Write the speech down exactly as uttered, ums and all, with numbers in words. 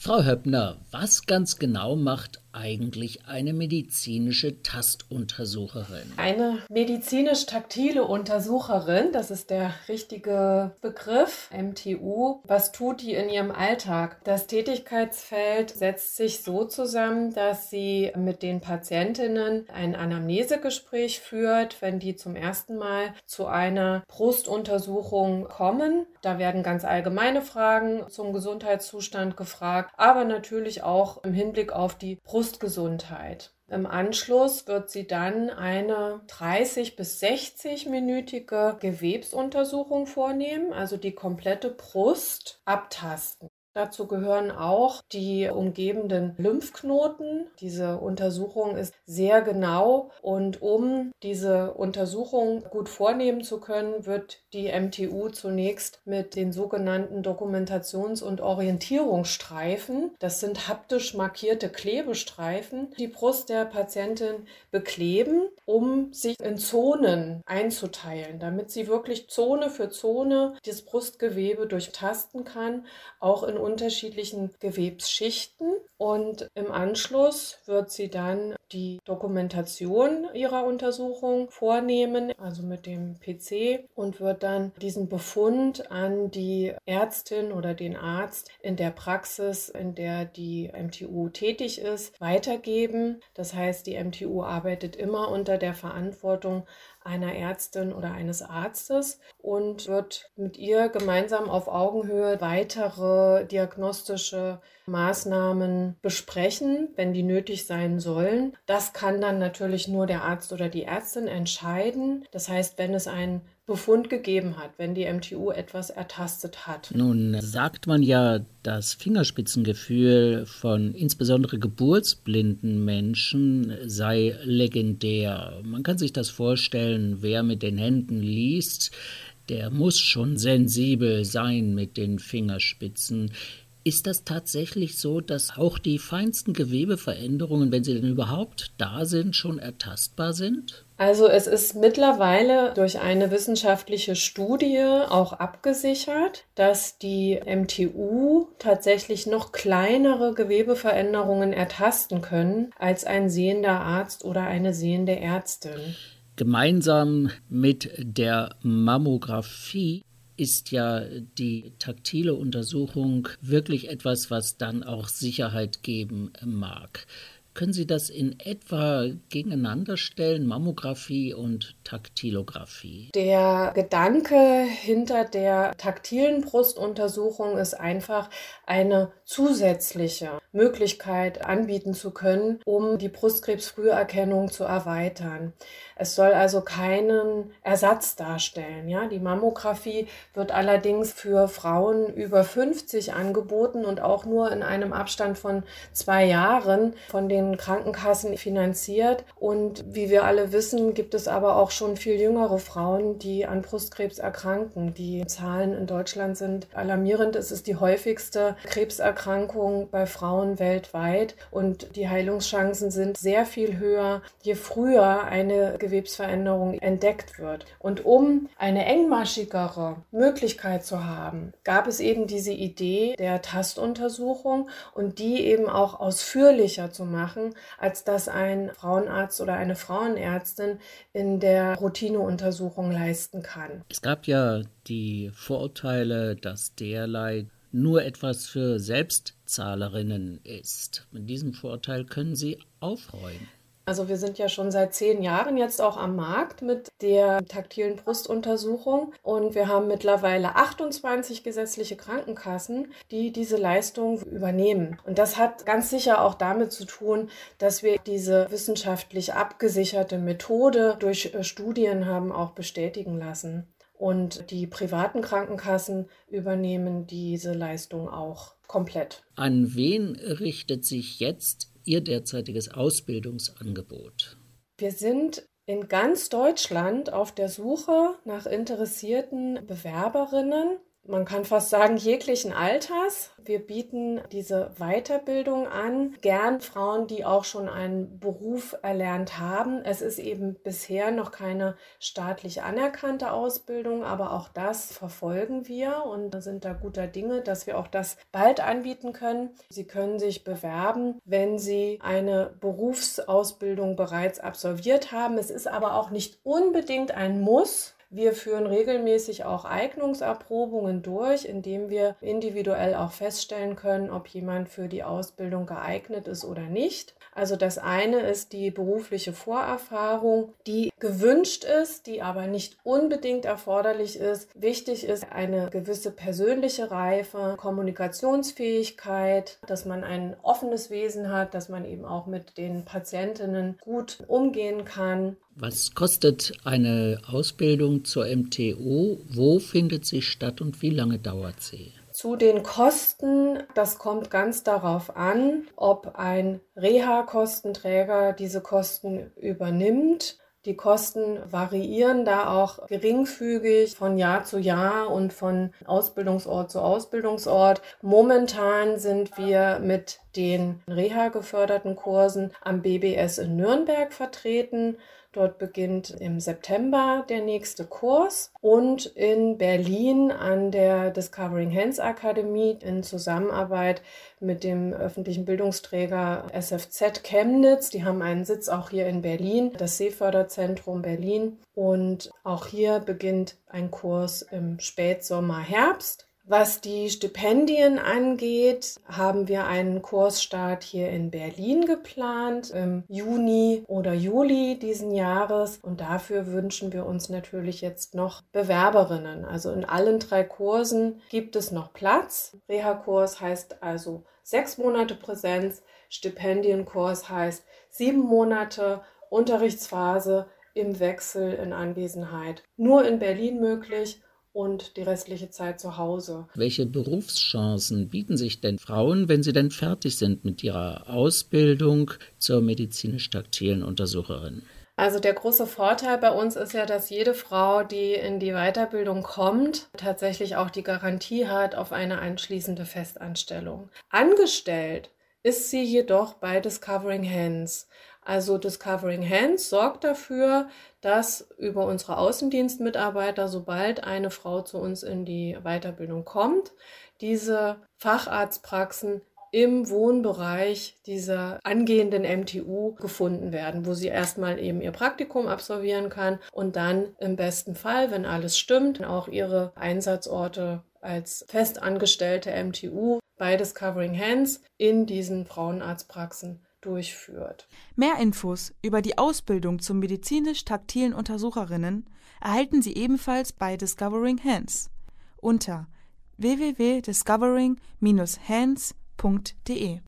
Frau Höppner, was ganz genau macht eigentlich eine medizinische Tastuntersucherin? Eine medizinisch-taktile Untersucherin, das ist der richtige Begriff, M T U. Was tut die in ihrem Alltag? Das Tätigkeitsfeld setzt sich so zusammen, dass sie mit den Patientinnen ein Anamnesegespräch führt, wenn die zum ersten Mal zu einer Brustuntersuchung kommen. Da werden ganz allgemeine Fragen zum Gesundheitszustand gefragt, aber natürlich auch im Hinblick auf die Brustgesundheit. Im Anschluss wird sie dann eine dreißig bis sechzig-minütige Gewebsuntersuchung vornehmen, also die komplette Brust abtasten. Dazu gehören auch die umgebenden Lymphknoten. Diese Untersuchung ist sehr genau und um diese Untersuchung gut vornehmen zu können, wird die M T U zunächst mit den sogenannten Dokumentations- und Orientierungsstreifen, das sind haptisch markierte Klebestreifen, die Brust der Patientin bekleben, um sich in Zonen einzuteilen, damit sie wirklich Zone für Zone das Brustgewebe durchtasten kann, auch in unterschiedlichen Gewebsschichten. Und im Anschluss wird sie dann die Dokumentation ihrer Untersuchung vornehmen, also mit dem P C, und wird dann diesen Befund an die Ärztin oder den Arzt in der Praxis, in der die M T U tätig ist, weitergeben. Das heißt, die M T U arbeitet immer unter der Verantwortung einer Ärztin oder eines Arztes und wird mit ihr gemeinsam auf Augenhöhe weitere diagnostische Maßnahmen besprechen, wenn die nötig sein sollen. Das kann dann natürlich nur der Arzt oder die Ärztin entscheiden. Das heißt, wenn es einen Befund gegeben hat, wenn die M T U etwas ertastet hat. Nun sagt man ja, das Fingerspitzengefühl von insbesondere geburtsblinden Menschen sei legendär. Man kann sich das vorstellen, wer mit den Händen liest, der muss schon sensibel sein mit den Fingerspitzen. Ist das tatsächlich so, dass auch die feinsten Gewebeveränderungen, wenn sie denn überhaupt da sind, schon ertastbar sind? Also es ist mittlerweile durch eine wissenschaftliche Studie auch abgesichert, dass die M T U tatsächlich noch kleinere Gewebeveränderungen ertasten können als ein sehender Arzt oder eine sehende Ärztin. Gemeinsam mit der Mammographie ist ja die taktile Untersuchung wirklich etwas, was dann auch Sicherheit geben mag. Können Sie das in etwa gegeneinander stellen, Mammographie und Taktilographie? Der Gedanke hinter der taktilen Brustuntersuchung ist einfach, eine zusätzliche Möglichkeit anbieten zu können, um die Brustkrebsfrüherkennung zu erweitern. Es soll also keinen Ersatz darstellen. Ja? Die Mammographie wird allerdings für Frauen über fünfzig angeboten und auch nur in einem Abstand von zwei Jahren von den Krankenkassen finanziert. Und wie wir alle wissen, gibt es aber auch schon viel jüngere Frauen, die an Brustkrebs erkranken. Die Zahlen in Deutschland sind alarmierend. Es ist die häufigste Krebserkrankung bei Frauen weltweit und die Heilungschancen sind sehr viel höher, je früher eine Gewebsveränderung entdeckt wird. Und um eine engmaschigere Möglichkeit zu haben, gab es eben diese Idee der Tastuntersuchung und die eben auch ausführlicher zu machen, als das ein Frauenarzt oder eine Frauenärztin in der Routineuntersuchung leisten kann. Es gab ja die Vorurteile, dass derlei nur etwas für Selbstzahlerinnen ist. Mit diesem Vorurteil können Sie aufräumen. Also wir sind ja schon seit zehn Jahren jetzt auch am Markt mit der taktilen Brustuntersuchung und wir haben mittlerweile achtundzwanzig gesetzliche Krankenkassen, die diese Leistung übernehmen. Und das hat ganz sicher auch damit zu tun, dass wir diese wissenschaftlich abgesicherte Methode durch Studien haben auch bestätigen lassen. Und die privaten Krankenkassen übernehmen diese Leistung auch komplett. An wen richtet sich jetzt Ihr derzeitiges Ausbildungsangebot? Wir sind in ganz Deutschland auf der Suche nach interessierten Bewerberinnen man kann fast sagen, jeglichen Alters. Wir bieten diese Weiterbildung an, gern Frauen, die auch schon einen Beruf erlernt haben. Es ist eben bisher noch keine staatlich anerkannte Ausbildung, aber auch das verfolgen wir und sind da guter Dinge, dass wir auch das bald anbieten können. Sie können sich bewerben, wenn Sie eine Berufsausbildung bereits absolviert haben. Es ist aber auch nicht unbedingt ein Muss. Wir führen regelmäßig auch Eignungserprobungen durch, indem wir individuell auch feststellen können, ob jemand für die Ausbildung geeignet ist oder nicht. Also das eine ist die berufliche Vorerfahrung, die gewünscht ist, die aber nicht unbedingt erforderlich ist. Wichtig ist eine gewisse persönliche Reife, Kommunikationsfähigkeit, dass man ein offenes Wesen hat, dass man eben auch mit den Patientinnen gut umgehen kann. Was kostet eine Ausbildung zur M T U? Wo findet sie statt und wie lange dauert sie? Zu den Kosten, das kommt ganz darauf an, ob ein Reha-Kostenträger diese Kosten übernimmt. Die Kosten variieren da auch geringfügig von Jahr zu Jahr und von Ausbildungsort zu Ausbildungsort. Momentan sind wir mit den Reha-geförderten Kursen am B B S in Nürnberg vertreten. Dort beginnt im September der nächste Kurs und in Berlin an der Discovering Hands Akademie in Zusammenarbeit mit dem öffentlichen Bildungsträger S F Z Chemnitz. Die haben einen Sitz auch hier in Berlin, das Sehförderzentrum Berlin. Und auch hier beginnt ein Kurs im Spätsommer, Herbst. Was die Stipendien angeht, haben wir einen Kursstart hier in Berlin geplant im Juni oder Juli diesen Jahres und dafür wünschen wir uns natürlich jetzt noch Bewerberinnen. Also in allen drei Kursen gibt es noch Platz. Reha-Kurs heißt also sechs Monate Präsenz, Stipendienkurs heißt sieben Monate Unterrichtsphase im Wechsel in Anwesenheit. Nur in Berlin möglich. Und die restliche Zeit zu Hause. Welche Berufschancen bieten sich denn Frauen, wenn sie denn fertig sind mit ihrer Ausbildung zur medizinisch-taktilen Untersucherin? Also der große Vorteil bei uns ist ja, dass jede Frau, die in die Weiterbildung kommt, tatsächlich auch die Garantie hat auf eine anschließende Festanstellung. Angestellt ist sie jedoch bei Discovering Hands. Also Discovering Hands sorgt dafür, dass über unsere Außendienstmitarbeiter, sobald eine Frau zu uns in die Weiterbildung kommt, diese Facharztpraxen im Wohnbereich dieser angehenden M T U gefunden werden, wo sie erstmal eben ihr Praktikum absolvieren kann und dann im besten Fall, wenn alles stimmt, auch ihre Einsatzorte als festangestellte M T U bei Discovering Hands in diesen Frauenarztpraxen durchführt. Mehr Infos über die Ausbildung zum medizinisch-taktilen Untersucherinnen erhalten Sie ebenfalls bei Discovering Hands unter w w w punkt discovering Bindestrich hands punkt d e.